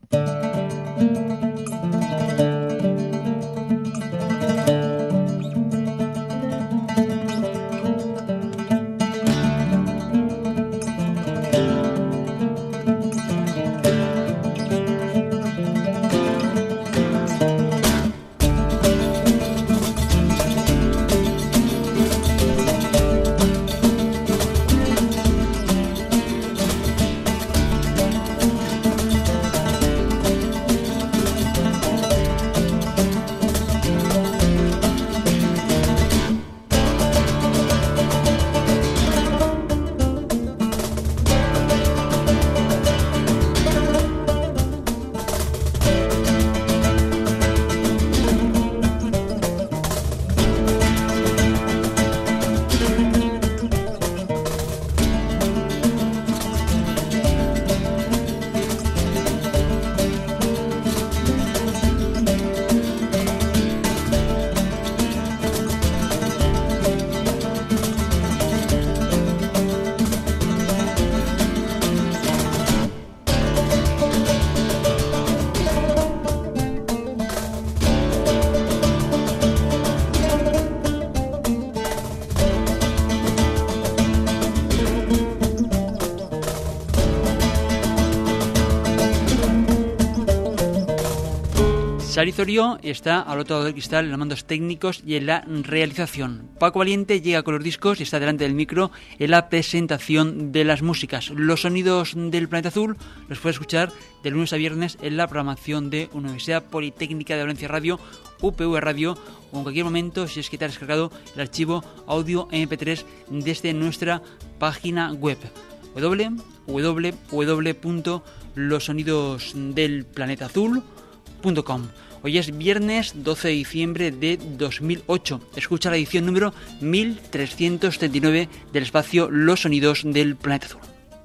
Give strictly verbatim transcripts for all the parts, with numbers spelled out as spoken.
Sari Zorio está al otro lado del cristal en los mandos técnicos y en la realización. Paco Valiente llega con los discos y está delante del micro en la presentación de las músicas. Los sonidos del Planeta Azul los puedes escuchar de lunes a viernes en la programación de Universidad Politécnica de Valencia Radio, U P V Radio, o en cualquier momento si es que te has descargado el archivo audio eme pe tres desde nuestra página web doble u doble u doble u punto los sonidos del planeta azul punto com. Hoy es viernes doce de diciembre de dos mil ocho. Escucha la edición número mil trescientos treinta y nueve del espacio Los Sonidos del Planeta Azul.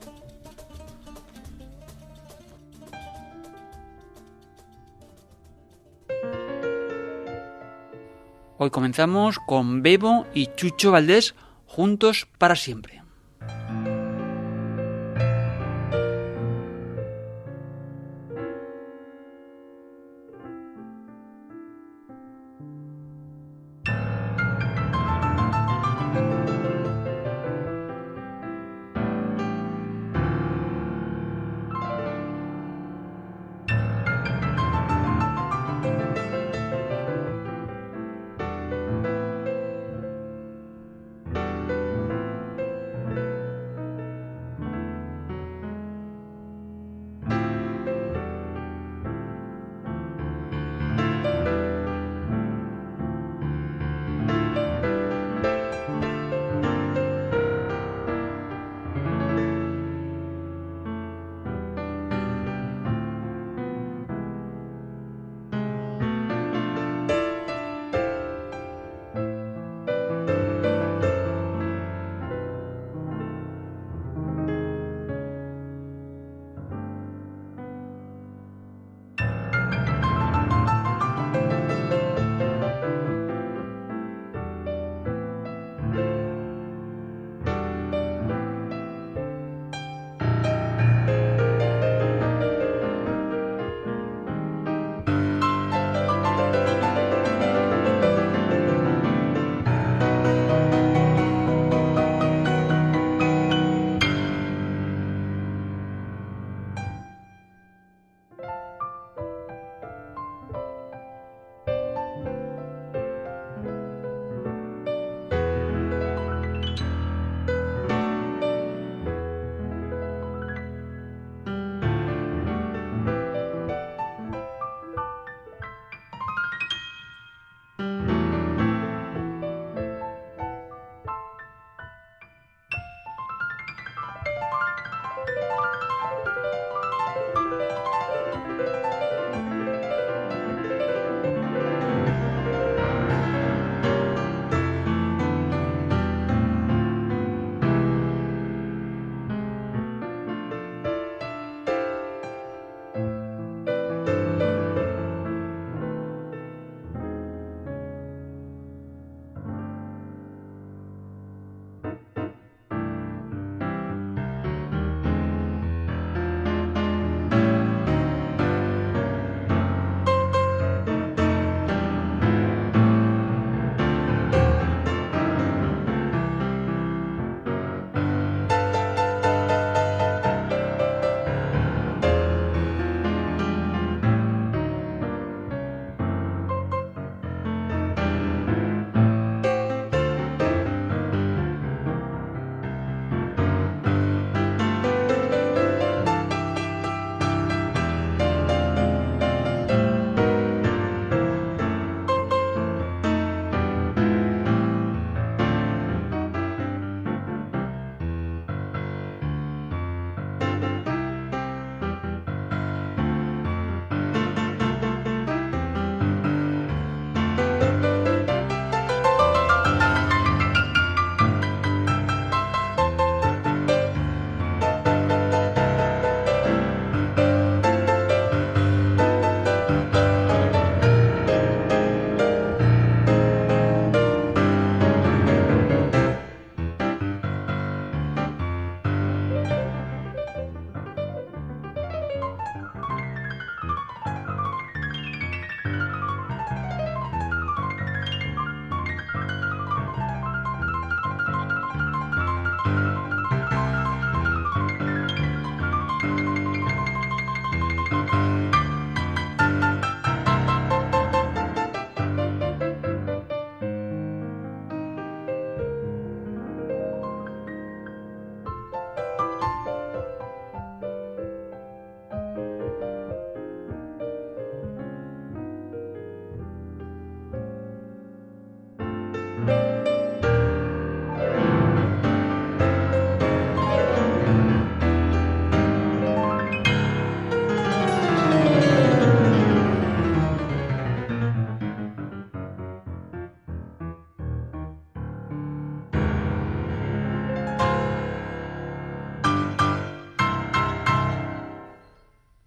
Hoy comenzamos con Bebo y Chucho Valdés, Juntos para Siempre.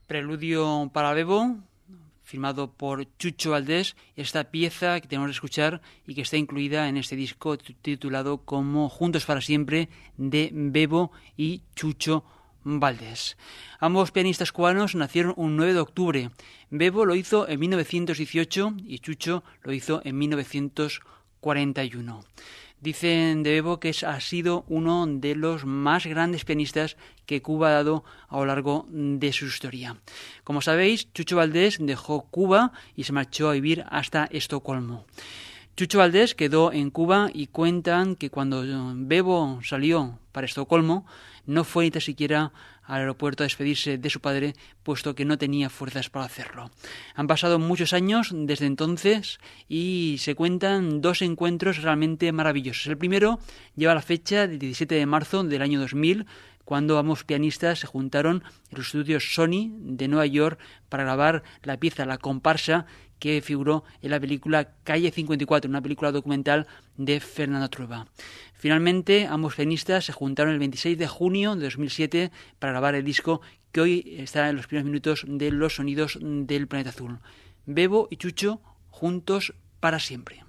Preludio para Bebo, firmado por Chucho Valdés, esta pieza que tenemos que escuchar y que está incluida en este disco titulado como Juntos para Siempre de Bebo y Chucho Valdés. Ambos pianistas cubanos nacieron un nueve de octubre. Bebo lo hizo en mil novecientos dieciocho y Chucho lo hizo en mil novecientos cuarenta y uno. Dicen de Bebo que es, ha sido uno de los más grandes pianistas que Cuba ha dado a lo largo de su historia. Como sabéis, Chucho Valdés dejó Cuba y se marchó a vivir hasta Estocolmo. Chucho Valdés quedó en Cuba y cuentan que cuando Bebo salió para Estocolmo no fue ni tan siquiera al aeropuerto a despedirse de su padre, puesto que no tenía fuerzas para hacerlo. Han pasado muchos años desde entonces y se cuentan dos encuentros realmente maravillosos. El primero lleva la fecha del diecisiete de marzo del año dos mil, cuando ambos pianistas se juntaron en los estudios Sony de Nueva York para grabar la pieza La Comparsa, que figuró en la película Calle cincuenta y cuatro, una película documental de Fernando Trueba. Finalmente, ambos pianistas se juntaron el veintiséis de junio de dos mil siete para grabar el disco que hoy está en los primeros minutos de Los Sonidos del Planeta Azul. Bebo y Chucho, juntos para siempre.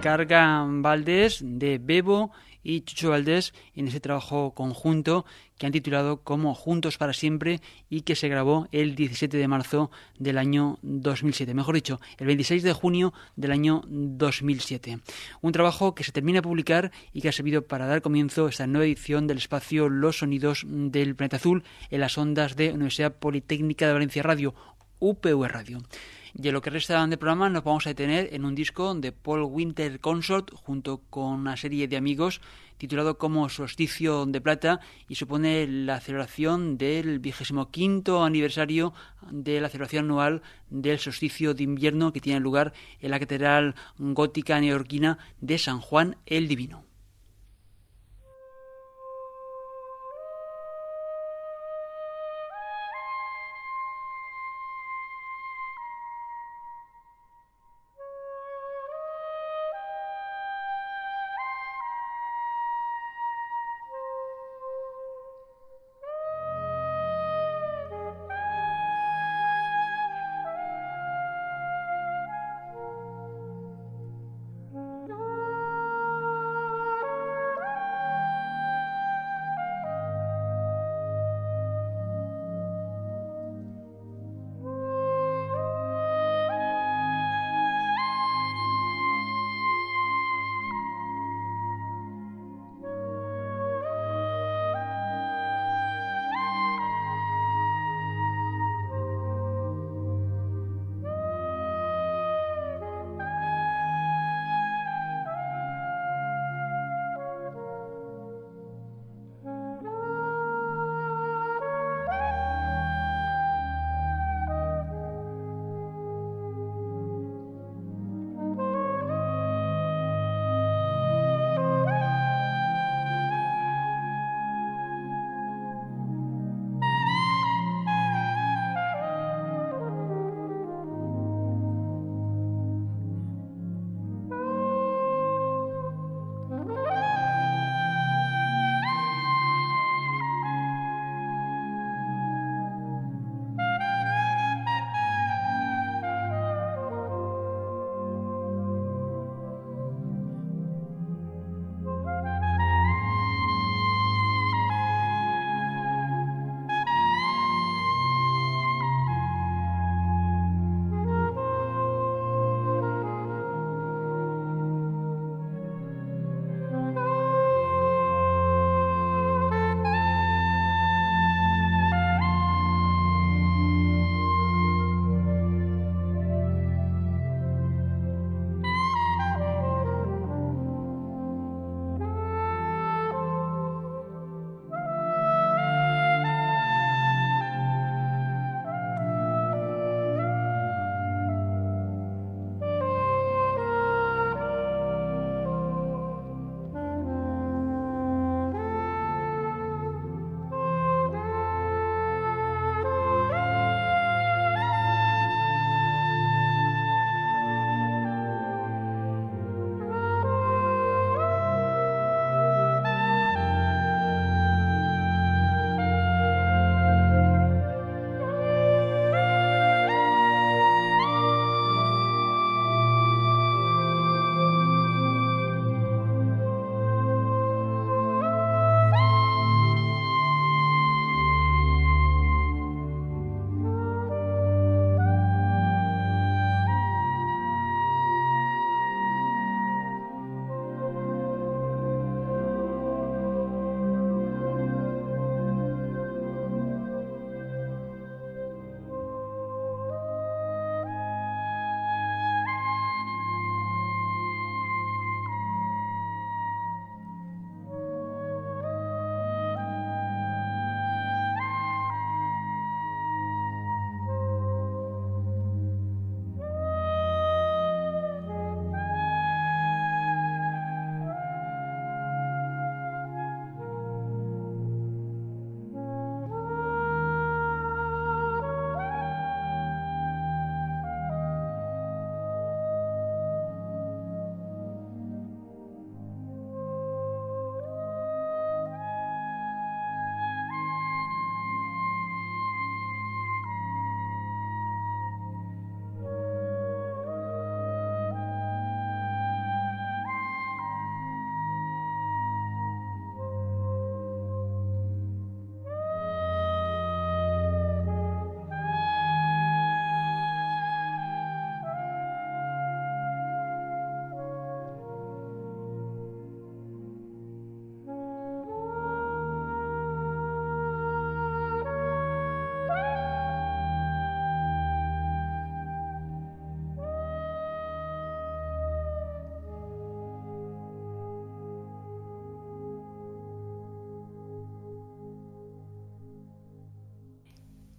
Garga Valdés, de Bebo y Chucho Valdés en ese trabajo conjunto que han titulado como Juntos para Siempre y que se grabó el diecisiete de marzo del año dos mil siete, mejor dicho, el veintiséis de junio del año dos mil siete. Un trabajo que se termina de publicar y que ha servido para dar comienzo a esta nueva edición del espacio Los Sonidos del Planeta Azul en las ondas de Universidad Politécnica de Valencia Radio, U P V Radio. Y en lo que resta de programa nos vamos a detener en un disco de Paul Winter Consort junto con una serie de amigos titulado como Solsticio de Plata y supone la celebración del vigésimo quinto aniversario de la celebración anual del solsticio de invierno que tiene lugar en la Catedral Gótica Neoyorquina de San Juan el Divino.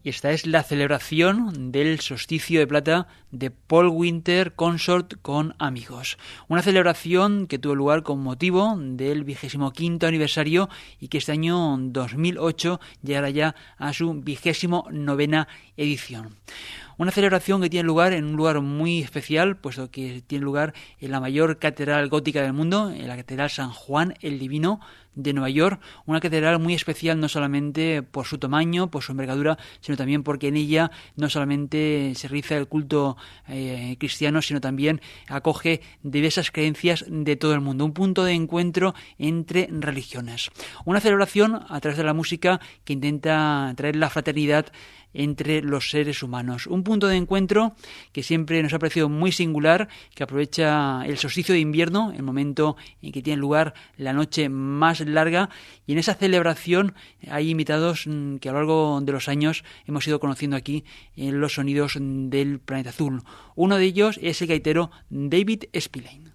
y esta es la celebración del solsticio de plata de Paul Winter Consort con amigos. Una celebración que tuvo lugar con motivo del vigésimo quinto aniversario y que este año dos mil ocho llegará ya a su vigésimo novena edición. Una celebración que tiene lugar en un lugar muy especial, puesto que tiene lugar en la mayor catedral gótica del mundo, en la Catedral San Juan el Divino de Nueva York, una catedral muy especial no solamente por su tamaño, por su envergadura, sino también porque en ella no solamente se realiza el culto eh, cristiano, sino también acoge diversas creencias de todo el mundo, un punto de encuentro entre religiones. Una celebración a través de la música que intenta traer la fraternidad entre los seres humanos. Un punto de encuentro que siempre nos ha parecido muy singular, que aprovecha el solsticio de invierno, el momento en que tiene lugar la noche más larga, y en esa celebración hay invitados que a lo largo de los años hemos ido conociendo aquí en los sonidos del planeta azul. Uno de ellos es el gaitero David Spillane.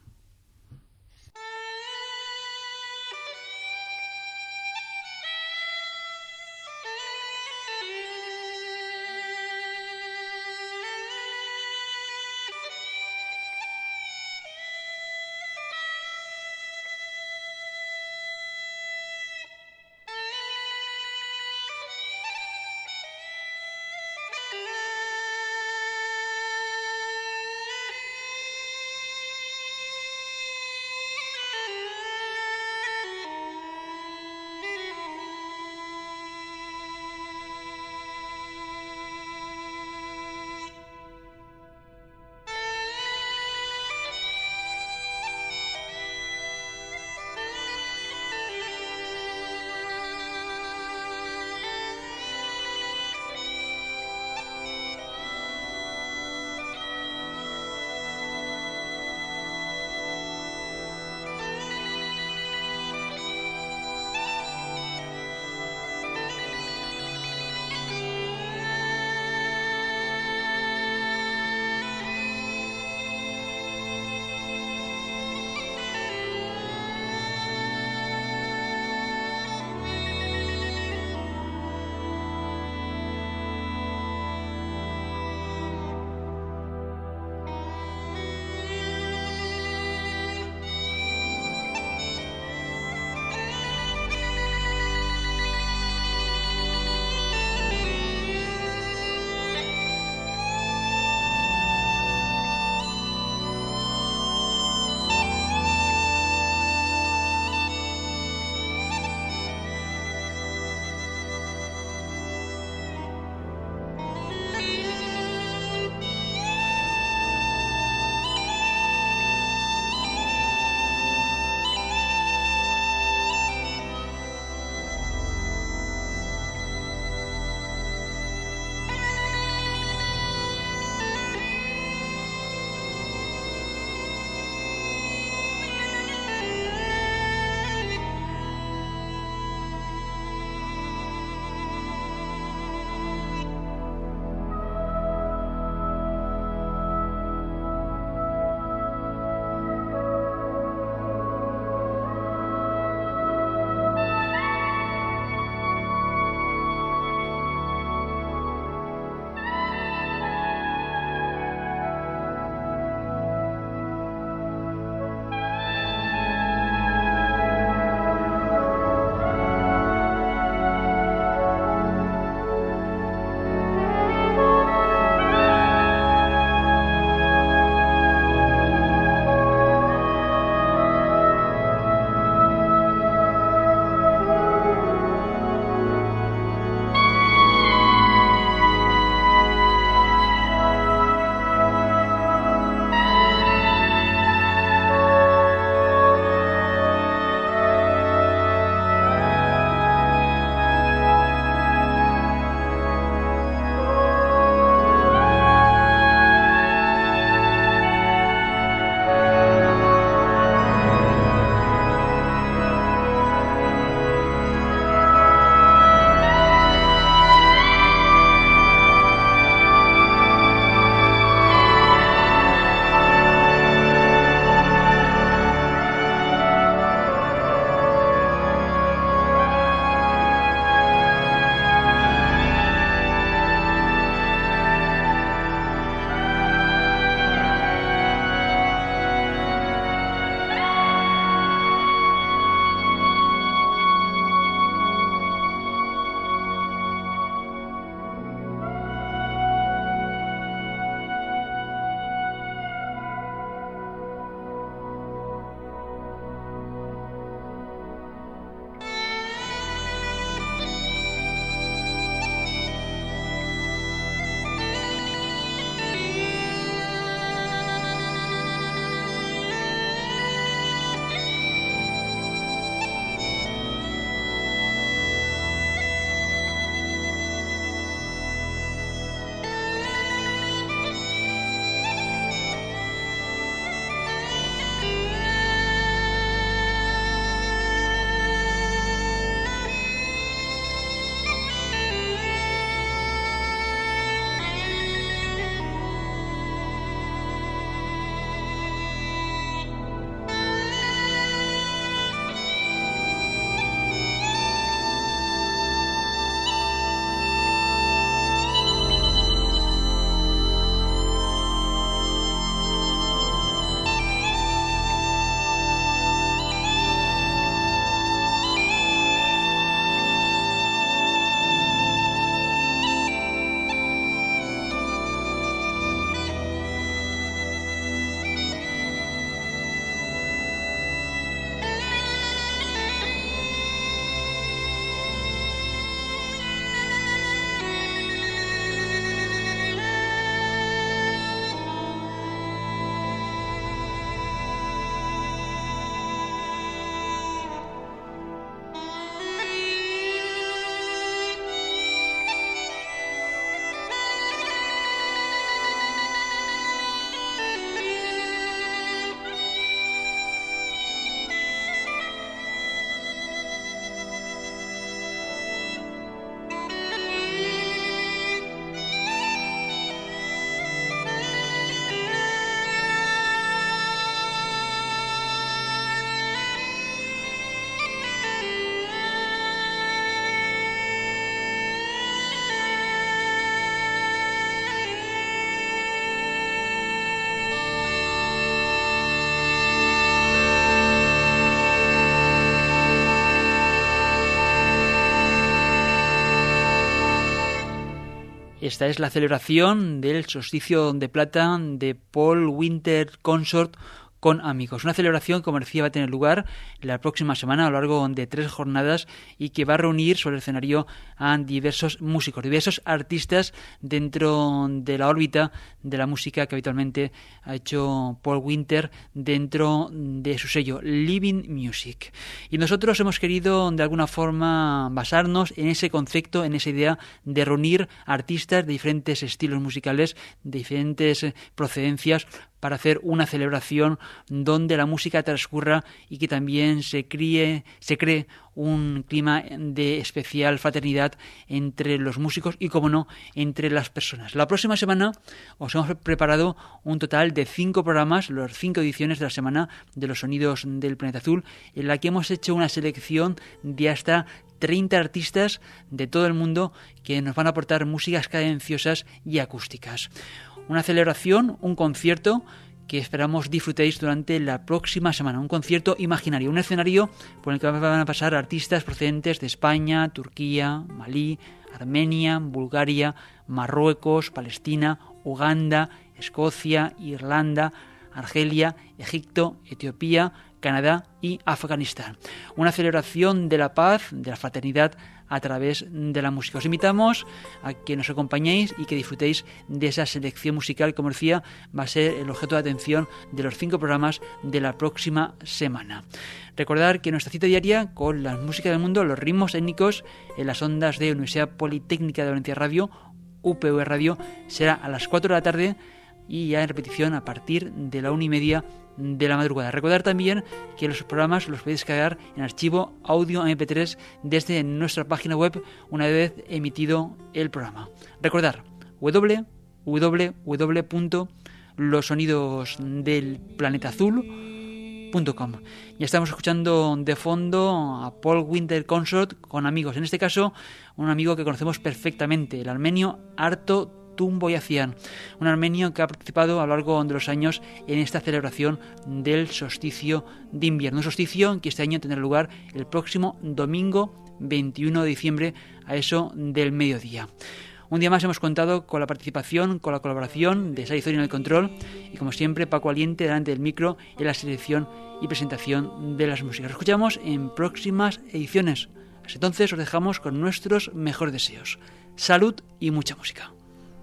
Esta es la celebración del solsticio de plata de Paul Winter Consort con amigos. Una celebración, como decía, va a tener lugar la próxima semana a lo largo de tres jornadas y que va a reunir sobre el escenario a diversos músicos, diversos artistas dentro de la órbita de la música que habitualmente ha hecho Paul Winter dentro de su sello Living Music. Y nosotros hemos querido de alguna forma basarnos en ese concepto, en esa idea de reunir artistas de diferentes estilos musicales, de diferentes procedencias, para hacer una celebración donde la música transcurra y que también se críe, se cree un clima de especial fraternidad entre los músicos y, como no, entre las personas. La próxima semana os hemos preparado un total de cinco programas, las cinco ediciones de la semana de los sonidos del planeta azul, en la que hemos hecho una selección de hasta treinta artistas de todo el mundo que nos van a aportar músicas cadenciosas y acústicas. Una celebración, un concierto que esperamos disfrutéis durante la próxima semana. Un concierto imaginario, un escenario por el que van a pasar artistas procedentes de España, Turquía, Malí, Armenia, Bulgaria, Marruecos, Palestina, Uganda, Escocia, Irlanda, Argelia, Egipto, Etiopía, Canadá y Afganistán. Una celebración de la paz, de la fraternidad a través de la música. Os invitamos a que nos acompañéis y que disfrutéis de esa selección musical, como decía, va a ser el objeto de atención de los cinco programas de la próxima semana. Recordar que nuestra cita diaria con la música del mundo, los ritmos étnicos en las ondas de Universidad Politécnica de Valencia Radio, U P V Radio, será a las cuatro de la tarde y ya en repetición a partir de la una y media de la madrugada. Recordar también que los programas los podéis cargar en archivo audio eme pe tres desde nuestra página web una vez emitido el programa. Recordar doble u doble u doble u punto los sonidos del planeta azul punto com. Ya estamos escuchando de fondo a Paul Winter Consort con amigos. En este caso, un amigo que conocemos perfectamente, el armenio Arto Tumboyazian, un armenio que ha participado a lo largo de los años en esta celebración del solsticio de invierno. Un solsticio que este año tendrá lugar el próximo domingo veintiuno de diciembre a eso del mediodía. Un día más hemos contado con la participación, con la colaboración de Sari Zori en el control y, como siempre, Paco Aliente delante del micro en la selección y presentación de las músicas. Nos escuchamos en próximas ediciones. Hasta entonces os dejamos con nuestros mejores deseos. Salud y mucha música.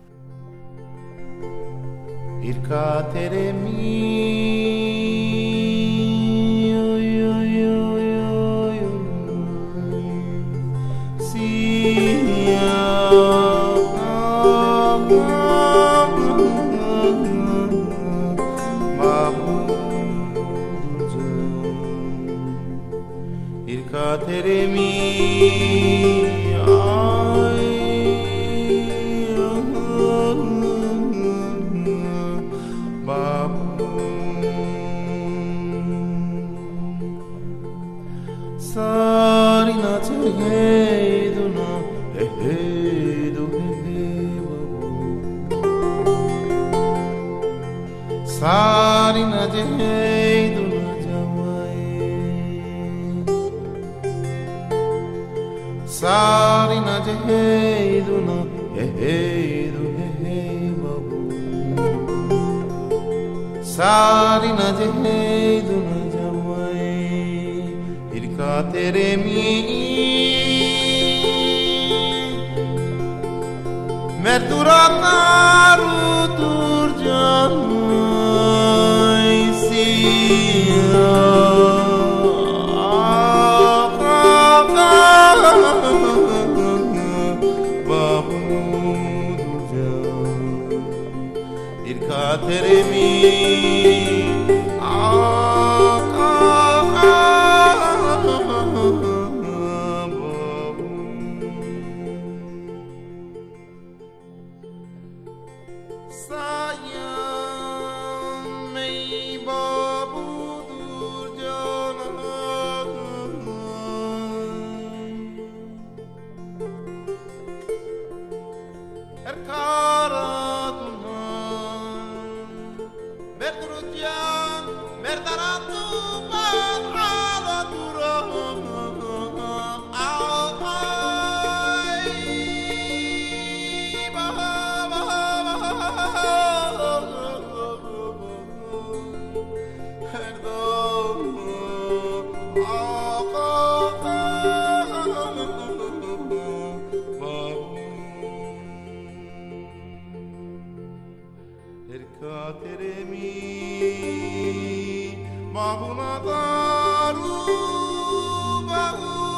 Irka tere mi yo yo yo yo yo Sia Irka tere mi Sari na jehei du na jawai Sari na jehei du na jehei du jehei babu Sari na jehei du na jawai Irka tere mi Mer durataru turjan Tere mi Bye. erkateremi Bahuna daru bahu